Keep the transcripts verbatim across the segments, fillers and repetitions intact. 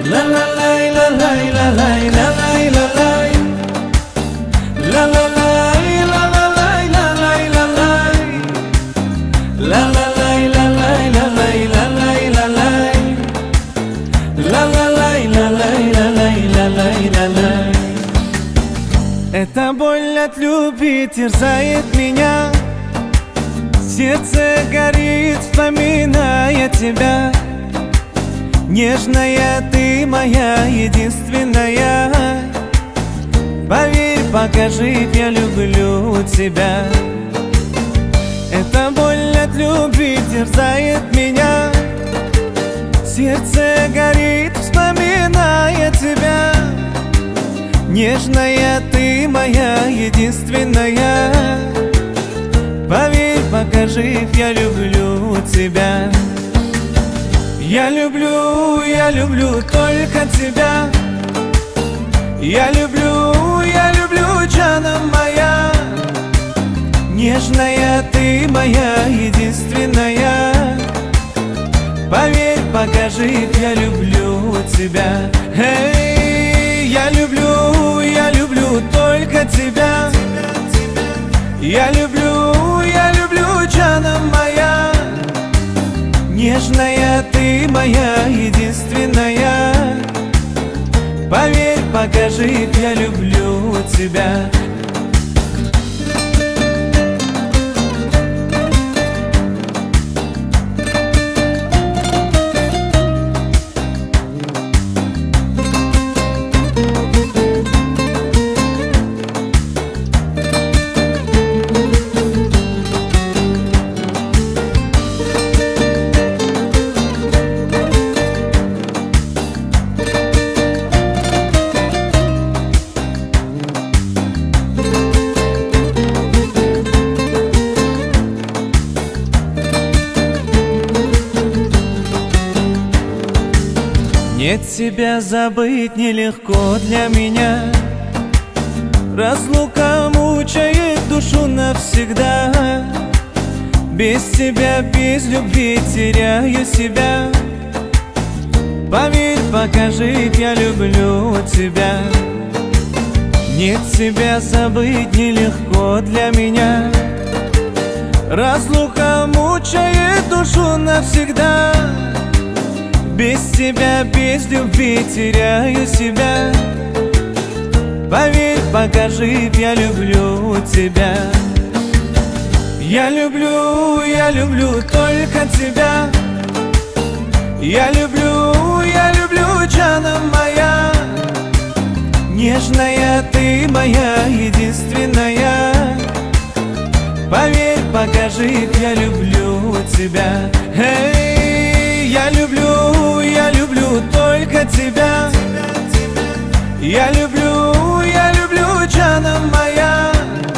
La la la la la la la la la la la la la Эта боль от любви терзает меня, сердце горит, вспоминая тебя. Нежная ты моя единственная, поверь, покажи, я люблю тебя. Эта боль от любви терзает меня, сердце горит, вспоминая тебя. Нежная ты моя единственная, поверь, покажи, я люблю тебя. Я люблю, я люблю только тебя. Я люблю, я люблю, Джана моя. Нежная ты моя единственная, поверь, покажи, я люблю тебя. Эй, я люблю, я люблю только тебя. Я люблю, я люблю, Джана моя. Нежная ты моя единственная, поверь, покажи, я люблю тебя. Нет, тебя забыть нелегко для меня. Разлука мучает душу навсегда. Без тебя, без любви теряю себя. Поверь, покажи, я люблю тебя. Нет, тебя забыть нелегко для меня. Разлука мучает душу навсегда. Без тебя, без любви теряю себя. Поверь, покажи, я люблю тебя. Я люблю, я люблю только тебя. Я люблю, я люблю, Джана моя. Нежная ты моя единственная, поверь, покажи, я люблю тебя. Эй, я люблю, я люблю только тебя. Я люблю, я люблю, Джана моя.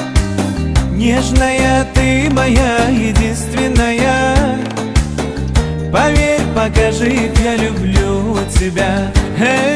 Нежная ты моя единственная, поверь, покажи, я люблю тебя. Эй,